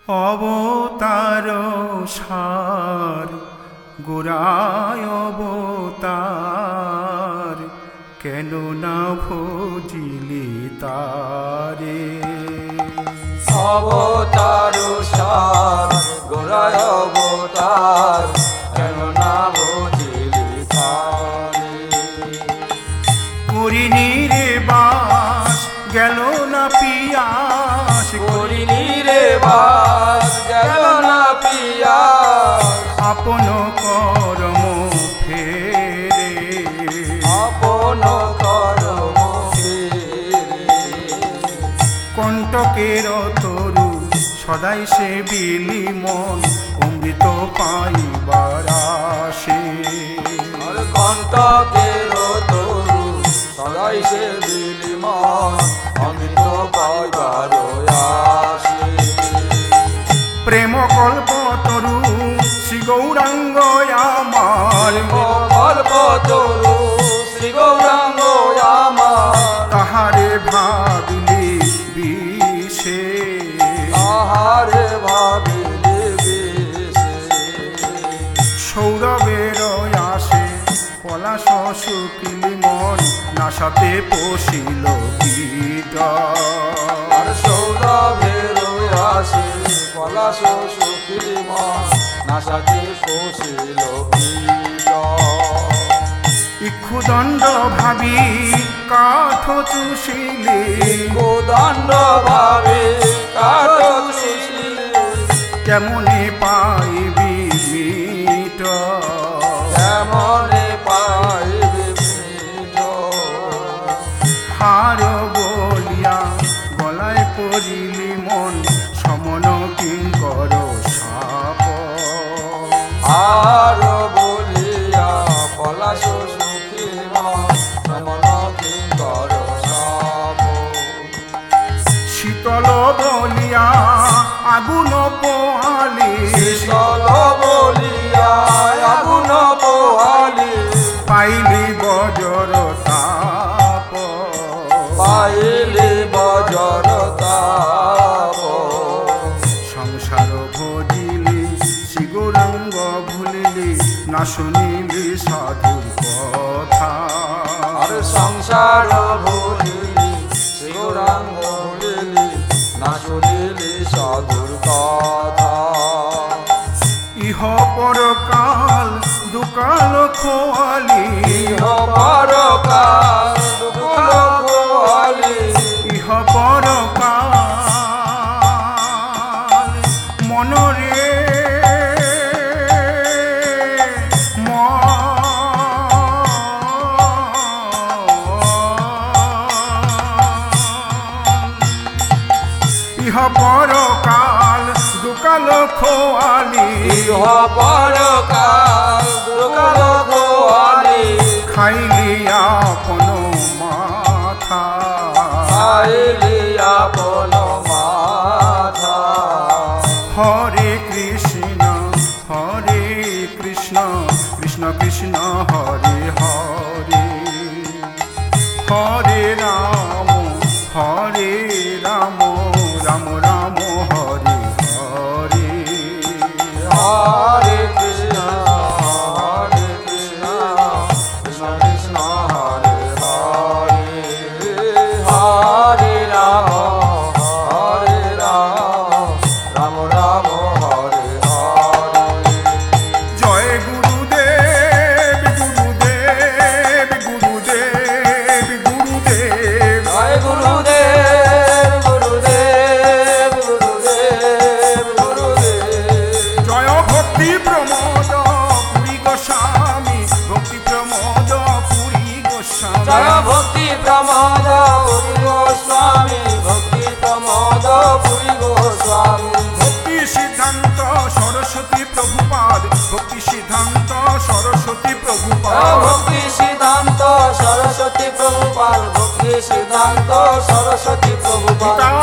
অবতার সার গোরায় অবতার, কেন না ভজিলি তারে। অবতার সার গোরায় অবতার, কেন না ভজিলি তারে। করিনি রে বাস গেল না পিয়াস, করিনি রে বাস গেল না পিয়াস, আপন করম ফেরে, আপন করম ফেরে। কণ্টকের তরু সদাই সে বিলি মন, অমৃত পাইবার আসে। আর কণ্টকের তরু সদাই সে বিলি মন, অমৃত পাইবার আসে। প্রেম কল্প তরু শ্রী গৌরাঙ্গ আমার, কল্প তরু শ্রী গৌরাঙ্গ আমার, তাহারে ভাবিলি বিষে, তাহারে ভাবিলে বেশে। সৌরভের আসে পলাশ শুকিলি মন, নাসাতে পশিল কীট। আর সৌরভের আসে পলাশ শুকিলি মন, নাসাতে পশিল কীট। ইক্ষুদণ্ড ভাবি কাঠ চুষিলে, কোদণ্ড ভাবে কাঠ চুষিলে, কেমনে পাইবি মিট। কেমনে পাইবে মিট। হার বলিয়া গলায় পড়িলি মন, সমন কিঙ্কর সাপ। আর বলিয়া পলাশ সুখী মন, সমন কিঙ্কর সাপ। শীতল বলিয়া আগুন পোহালি, শীতল বলিয়া আগুন পোহালি, পাইলি বজর তাপ। পাইলি বজ্র তাপ। সংসার ভজিলি শ্রী গৌরাঙ্গ ভুলিলি, না শুনিলি সাধুর কথা। আর সংসার ভুলিলি শ্রী গৌরাঙ্গ ভুলিলি, না শুনিলি সাধুর কথা। ইহ পরকাল দুকাল খোয়ালি, ইহ পরকাল দুকুল খোয়ালি, ইহ পরকাল মনরে ইহ পরকাল দুকাল খোয়ালি, ইহ পরকাল দুকুল খোয়ালি, খাইলি আপন মাথা। খাইলি আপন মাথা। হরে কৃষ্ণ কৃষ্ণ কৃষ্ণ হরে হরে, হরে রাম রাম রাম হরে হরে। হরে কৃষ্ণ কৃষ্ণ কৃষ্ণ হরে হরে, হরে রাম রাম রাম হরে হরে। জয় গুরুদেব গুরুদেব গুরুদেব গুরুদেব, জয় গুরুদেব গুরুদেব গুরুদেব গুরুদেব। জয় ভক্তি প্রমোদ পুরী গোস্বামী, ভক্তি প্রমোদ পুরী গোস্বামী। জয় ভক্তি প্রমোদ পুরী গোস্বামী, ভক্তি প্রমোদ পুরী গোস্বামী। ভক্তি সিদ্ধান্ত সরস্বতী প্রভুপাদ, ভক্তি সিদ্ধান্ত সরস্বতী প্রভুপাদ। ভক্তি সিদ্ধান্ত সরস্বতী প্রভুপাল, ভক্তি সিদ্ধান্ত সরস্বতী প্রভুপাল।